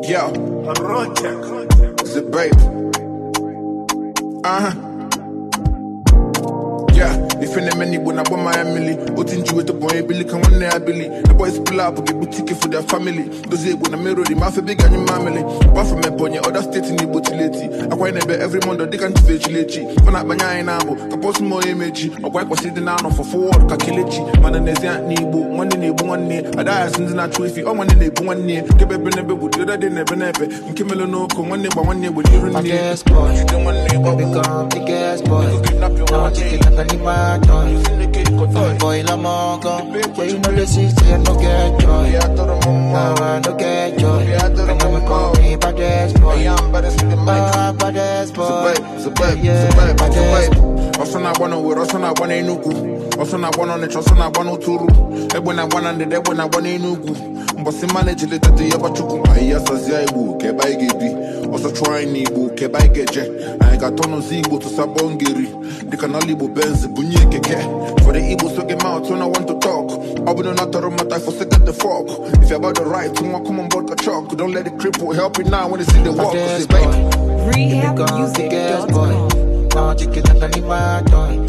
Yeah. The babe. Yeah, if any many when I want my Emily, what in you with the boy, Billy can one day I believe. The boys pull up, get boutique for their family. Does it when I mirror the mouth big and your family? Apart from my boy, other states in the butility. I quite never every month, they can't fetch lechi. When I bang in Abo, I post more image. I quite was sitting down for forward, Kakilichi. Man, and there's Aunt Nibu, one in a one near. I die since not true if you one in a one near. Give a never would do that, they never. And Kimelo no come one year with you. I guess, boy, you don't want to become the gas boy. Now chicken my toy. Boy, la mongo. Yeah, you know the 60 and no get joy. Now I no get joy. And I'm call me baddest boy. Baddest boy. Also na bwana we also na bwana inugu. Also na bwana ne also na bwana uturu. Ebe na bwana ndede ebe na bwana inugu. Mbosi manage le tete ya bachuku. Aya sazia ibu ke ba igebi. Also try ni ibu ke ba igeje. I got tono zibo to sabongiri. They can only be benz bunye keke. For the Igbo so get out when I want to talk. I'll be not to my time for second the fork. If you're about the right, you want come on board the truck. Don't let it cripple. Help it now when they see the walk. Rehab music boy. Now chicken and my toy.